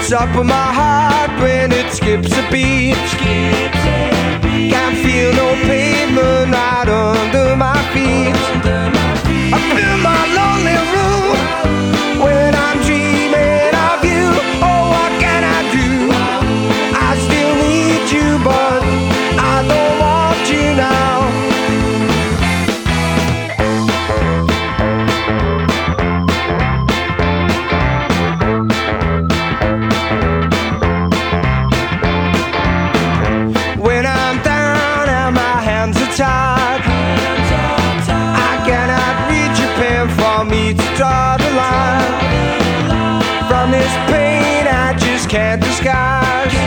What's up with my heart when it skips a beat? Can't feel no pavement right under my feet. I feel my lonely room when I'm dreaming of you. Oh, what can I do? I still need you, but I don't want you now. When I'm down and my hands are tied, I cannot reach your pen for me to draw the line. From this pain I just can't disguise.